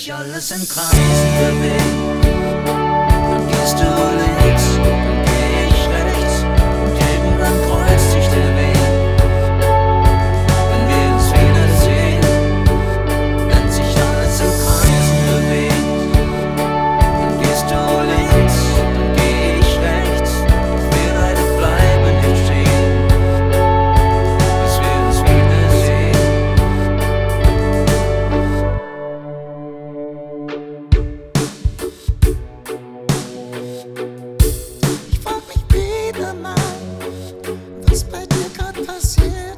sich alles in Kreisen bewegt, dann gehst du links, dann geh ich rechts und irgendwann kreuzt sich der Weg. Wenn wir uns wiedersehen, wenn sich alles in Kreisen bewegt, dann gehst du links, dann geh ich rechts, doch wir beide bleiben nicht stehen, bis wir uns wiedersehen. Ich frag mich wieder mal, was bei dir grad passiert.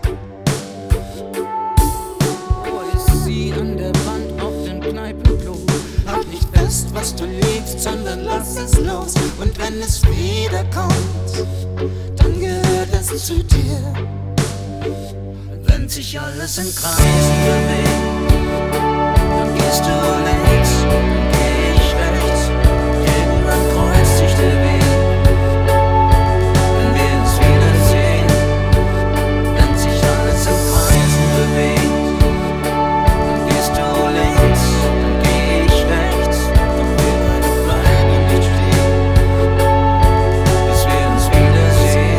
Wo ist sie an der Wand auf dem Kneipenklo? Halt nicht fest, was du liebst, sondern lass es los. Und wenn es wiederkommt, dann gehört es zu dir. Wenn sich alles in Kreisen bewegt, dann gehst du links, dann geh ich rechts, irgendwann kreuzt sich der Weg. Wenn wir uns wiedersehen, wenn sich alles in Kreisen bewegt, dann gehst du links, dann geh ich rechts, doch wir beide bleiben nicht stehen, bis wir uns wiedersehen.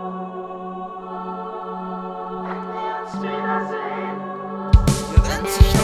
Wenn sich